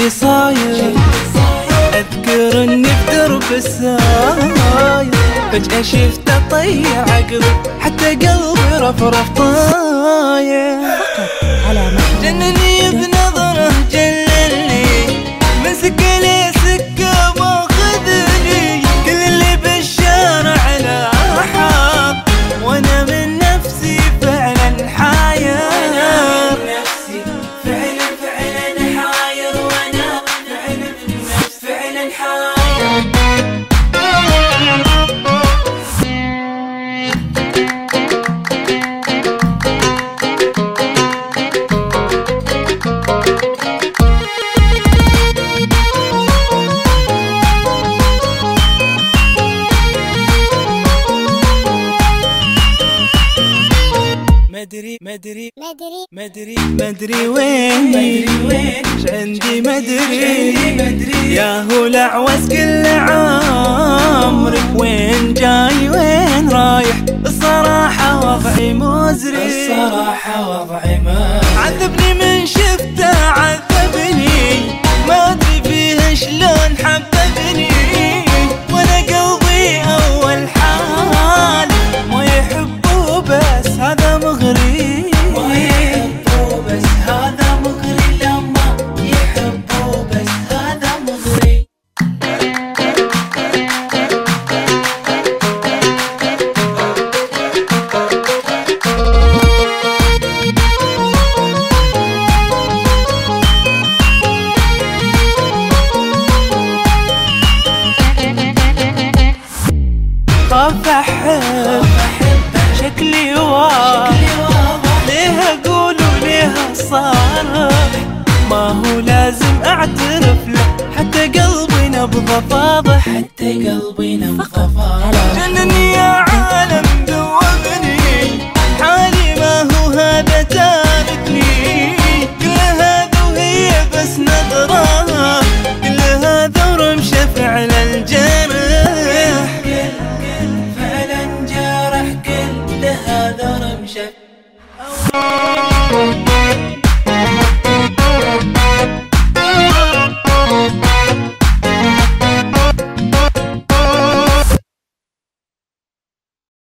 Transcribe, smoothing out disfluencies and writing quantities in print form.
اللي صاير. أذكر إني بدرب الساير فجأة شفته طير عقب، حتى قلبي رفرف طاير. جنني بنظره جللني، مسك لي سكة ماخذني، كل اللي بالشارع لاحق وانا من نفسي فعلا حاير. فعلا حاير، وانا فعلا من نفسي فعلا حاير. مدري وين عندي مدري يا هو الأعوز كل عمرك، وين جاي وين رايح؟ الصراحة وضعي مزري، عذبني من شفته عذبني، ما أدري فيه شلون حببني، وانا قلبي أول حال ما يحبه بس هذا مغري، ما يحبه بس هذا مغري، لما يحبه بس هذا مغري. خاف أحب شكلي واضح، ليه أقول وليه صار؟ ما هو لازم أعترف له، حتى قلبي نبضه فاضح، جنني يا عالم ذوبني، حالي ما هو هذا تاركني، كل هذا وهي بس نظرة، كل هذا ورمشة فعلا الجرح، فعلا جرح، كل هذا رمشة